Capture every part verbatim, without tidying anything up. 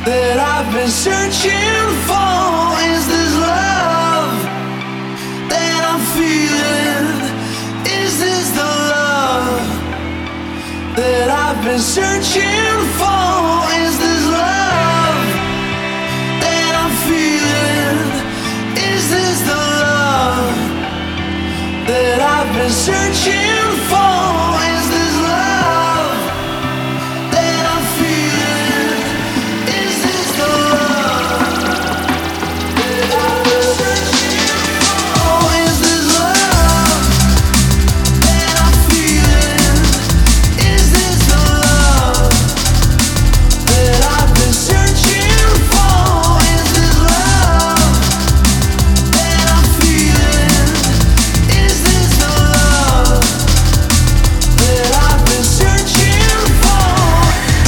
that I've been searching for. Is this love that I'm feeling? Is this the love that I've been searching for? Is this love that I'm feeling? Is this the love that I've been searching for? Is this love that I'm feeling? Is this the love that I've been searching for? Is this love that I'm feeling? Is this the love that I've been searching for? Is this love that I'm feeling? Is this the love that I've been searching for?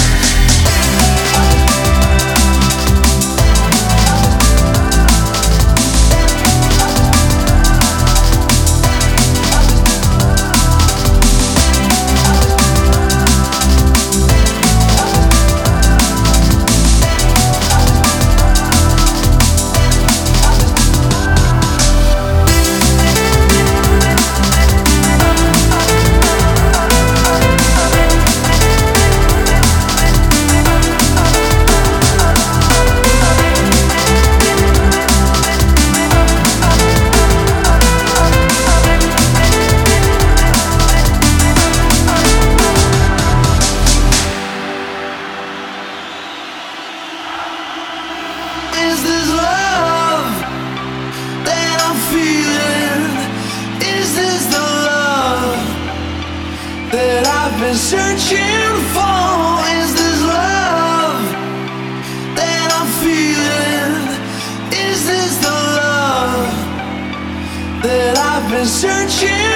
Is this love that I'm feeling? Is this the love that I've been searching for? Is this love that I'm feeling? Is this the love that I've been searching